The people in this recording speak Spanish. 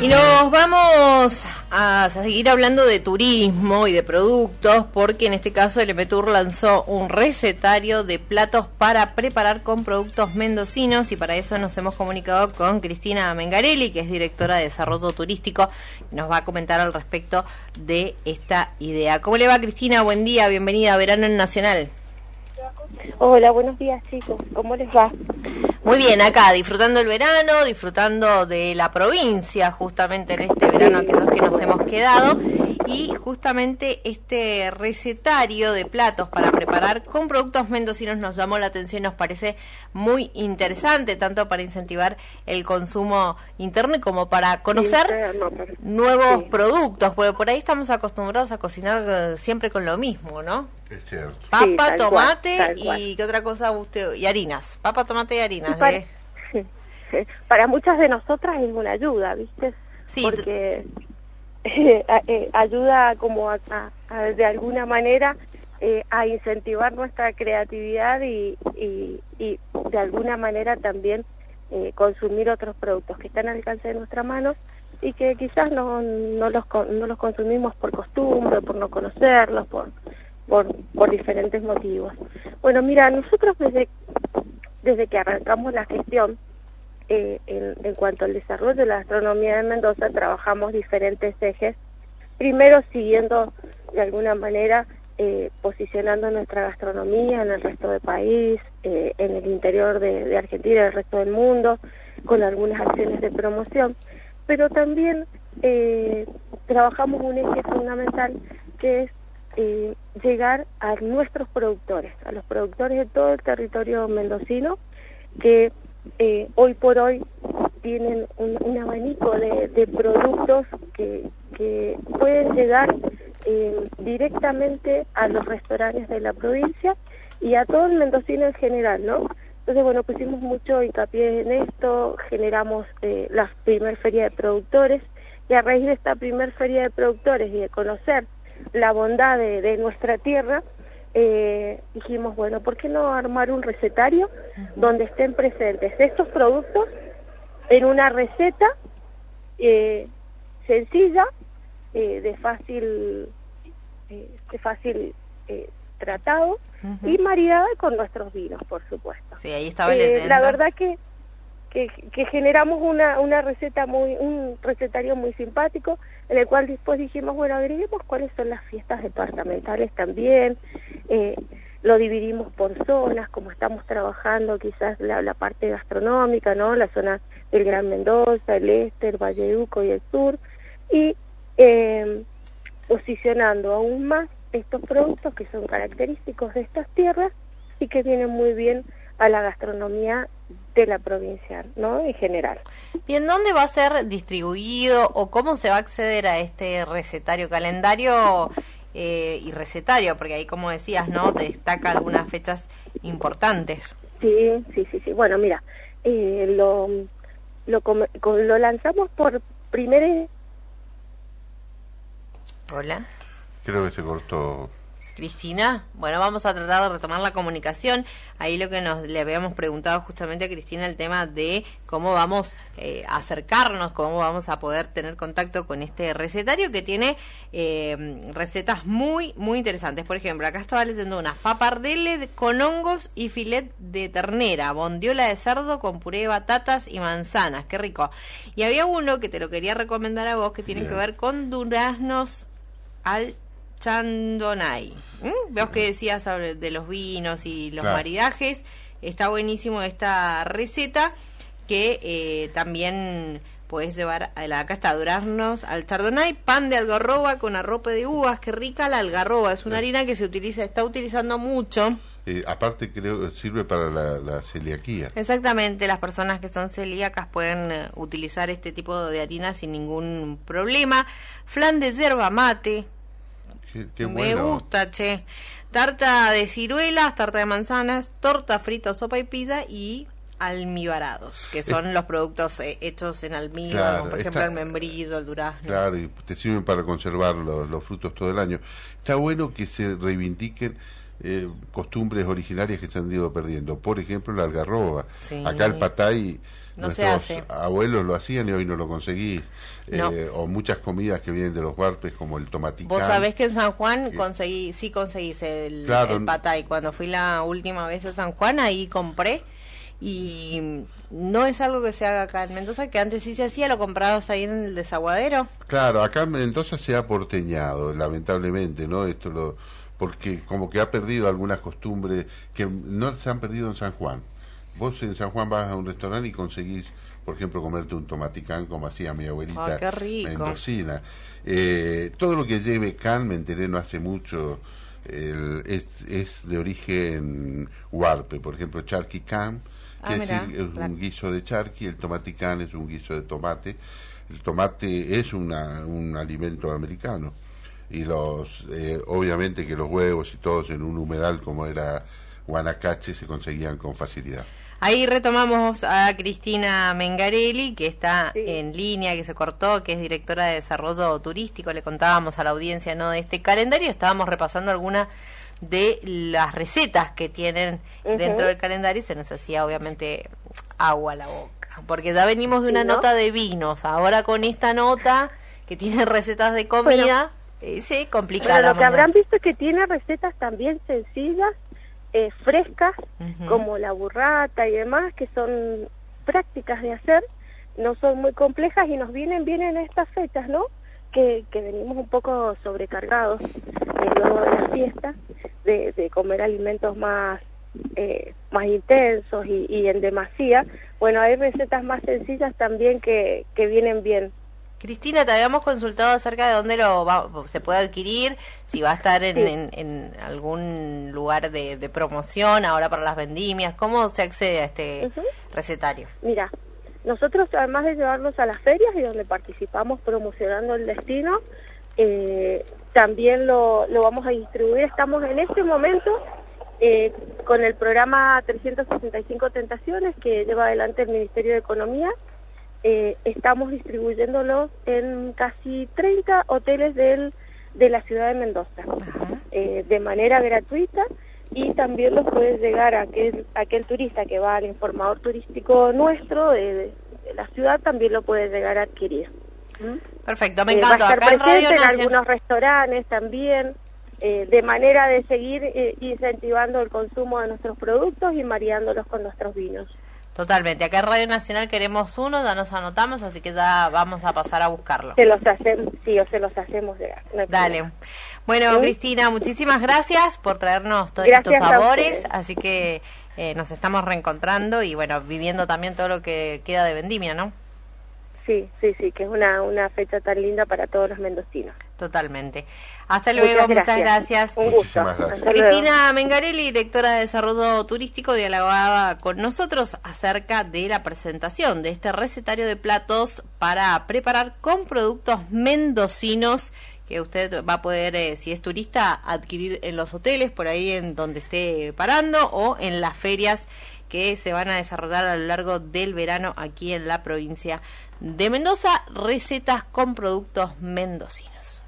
Y nos vamos a seguir hablando de turismo y de productos, porque en este caso el MTUR lanzó un recetario de platos para preparar con productos mendocinos, y para eso nos hemos comunicado con Cristina Mengarelli, que es directora de Desarrollo Turístico, y nos va a comentar al respecto de esta idea. ¿Cómo le va, Cristina? Buen día, bienvenida a Verano en Nacional. Hola, buenos días, chicos. ¿Cómo les va? Muy bien, acá disfrutando el verano, disfrutando de la provincia, justamente en este verano, aquellos que nos hemos quedado, y justamente este recetario de platos para preparar con productos mendocinos nos llamó la atención, nos parece muy interesante, tanto para incentivar el consumo interno como para conocer nuevos productos, porque por ahí estamos acostumbrados a cocinar siempre con lo mismo, ¿no? Es cierto. Papa, sí, tomate cual. ¿Y qué otra cosa usted? Y harinas. Papa, tomate y harinas. Para muchas de nosotras es una ayuda, ¿viste? Sí. Porque ayuda como a de alguna manera a incentivar nuestra creatividad y de alguna manera también consumir otros productos que están al alcance de nuestra mano y que quizás no los consumimos por costumbre, por no conocerlos, por diferentes motivos. Bueno, mira, nosotros desde que arrancamos la gestión en cuanto al desarrollo de la gastronomía de Mendoza, trabajamos diferentes ejes, primero siguiendo de alguna manera posicionando nuestra gastronomía en el resto del país, en el interior de Argentina y el resto del mundo, con algunas acciones de promoción, pero también trabajamos un eje fundamental que es llegar a nuestros productores, a los productores de todo el territorio mendocino, que hoy por hoy tienen un abanico de productos que pueden llegar directamente a los restaurantes de la provincia y a todo el mendocino en general, ¿no? Entonces, bueno, pusimos mucho hincapié en esto, generamos la primer feria de productores, y a raíz de esta primer feria de productores y de conocer la bondad de nuestra tierra, dijimos, bueno, ¿por qué no armar un recetario donde estén presentes estos productos en una receta sencilla, de fácil tratado, y maridada con nuestros vinos, por supuesto? Sí, ahí estaba leyendo. La verdad que generamos una receta un recetario muy simpático, en el cual después dijimos, bueno, agreguemos cuáles son las fiestas departamentales también, lo dividimos por zonas, como estamos trabajando quizás la parte gastronómica, ¿no? La zona del Gran Mendoza, el Este, el Valle de Uco y el Sur, y posicionando aún más estos productos que son característicos de estas tierras y que vienen muy bien a la gastronomía de la provincia, ¿no? En general. Bien, ¿dónde va a ser distribuido o cómo se va a acceder a este recetario, calendario y recetario? Porque ahí, como decías, ¿no? Destaca algunas fechas importantes. Sí. Bueno, mira, lo lanzamos por primera... Hola. Creo que se cortó. Cristina, bueno, vamos a tratar de retomar la comunicación. Ahí lo que le habíamos preguntado justamente a Cristina, el tema de cómo vamos a acercarnos, cómo vamos a poder tener contacto con este recetario que tiene recetas muy, muy interesantes. Por ejemplo, acá estaba leyendo unas papardeles con hongos y filet de ternera, bondiola de cerdo con puré de batatas y manzanas, qué rico. Y había uno que te lo quería recomendar a vos, que tiene que ver con duraznos al Chardonnay. Vos que decías sobre de los vinos y los maridajes, está buenísimo esta receta que también podés llevar acá está, duraznos al Chardonnay, pan de algarroba con arrope de uvas, qué rica la algarroba, es una harina que está utilizando mucho. Aparte creo que sirve para la celiaquía. Exactamente, las personas que son celíacas pueden utilizar este tipo de harina sin ningún problema. Flan de yerba mate. Qué Me bueno. gusta, che. Tarta de ciruelas, tarta de manzanas, torta frita, sopa y pizza y almibarados, que son los productos hechos en almíbar, Claro, como por ejemplo el membrillo, el durazno. Claro, y te sirven para conservar los frutos todo el año. Está bueno que se reivindiquen costumbres originarias que se han ido perdiendo. Por ejemplo, la algarroba. Sí. Acá el patay, No se nuestros hace. abuelos lo hacían y hoy no lo conseguís. No. O muchas comidas que vienen de los huarpes, como el tomaticán. Vos sabés que en San Juan que- conseguís el Claro. patay. Cuando fui la última vez a San Juan, ahí compré. Y no es algo que se haga acá en Mendoza, que antes sí se hacía, lo comprabas ahí en el desaguadero. Claro, acá en Mendoza se ha porteñado, lamentablemente, ¿no? Porque como que ha perdido algunas costumbres que no se han perdido en San Juan. Vos en San Juan vas a un restaurante y conseguís, por ejemplo, comerte un tomaticán como hacía mi abuelita Ah, qué rico. mendocina. Todo lo que lleve can, me enteré no hace mucho, es de origen huarpe. Por ejemplo, charqui can, que mirá, es claro. un guiso de charqui, el tomaticán es un guiso de tomate. El tomate es un alimento americano. Y obviamente que los huevos y todos en un humedal como era Guanacache se conseguían con facilidad. Ahí retomamos a Cristina Mengarelli, que está Sí. en línea, que se cortó, que es directora de Desarrollo Turístico. Le contábamos a la audiencia, ¿no?, de este calendario. Estábamos repasando algunas de las recetas que tienen dentro del calendario y se nos hacía obviamente agua a la boca. Porque ya venimos de una Sí, ¿no? nota de vinos, ahora con esta nota que tiene recetas de comida, se complica Pero la lo que habrán mañana. visto es que tiene recetas también sencillas, frescas, Ujú. como la burrata y demás, que son prácticas de hacer, no son muy complejas y nos vienen bien en estas fechas, ¿no? Que venimos un poco sobrecargados luego de la fiesta, de comer alimentos más intensos y en demasía. Bueno, hay recetas más sencillas también que vienen bien. Cristina, te habíamos consultado acerca de dónde se puede adquirir, si va a estar en algún lugar de promoción ahora para las vendimias. ¿Cómo se accede a este recetario? Mira, nosotros además de llevarlos a las ferias y donde participamos promocionando el destino, también lo vamos a distribuir. Estamos en este momento con el programa 365 Tentaciones que lleva adelante el Ministerio de Economía. Estamos distribuyéndolo en casi 30 hoteles de la ciudad de Mendoza, de manera gratuita, y también los puede llegar a aquel turista que va al informador turístico nuestro de la ciudad, también lo puede llegar a adquirir. Perfecto, me Va a encanta. estar Acá en Radio presente en Nacional. algunos restaurantes también, de manera de seguir incentivando el consumo de nuestros productos y mareándolos con nuestros vinos. Totalmente. Acá en Radio Nacional queremos uno, ya nos anotamos, así que ya vamos a pasar a buscarlo. Se los hacemos llegar. No hay Dale. problema. Bueno, ¿Sí? Cristina, muchísimas gracias por traernos todos Gracias estos a sabores, ustedes. así que nos estamos reencontrando y bueno, viviendo también todo lo que queda de vendimia, ¿no? Sí, que es una fecha tan linda para todos los mendocinos. Totalmente. Hasta luego, muchas gracias. Un gusto. Muchísimas gracias. Hasta luego. Cristina Mengarelli, directora de Desarrollo Turístico, dialogaba con nosotros acerca de la presentación de este recetario de platos para preparar con productos mendocinos que usted va a poder, si es turista, adquirir en los hoteles, por ahí en donde esté parando, o en las ferias que se van a desarrollar a lo largo del verano aquí en la provincia de Mendoza. Recetas con productos mendocinos.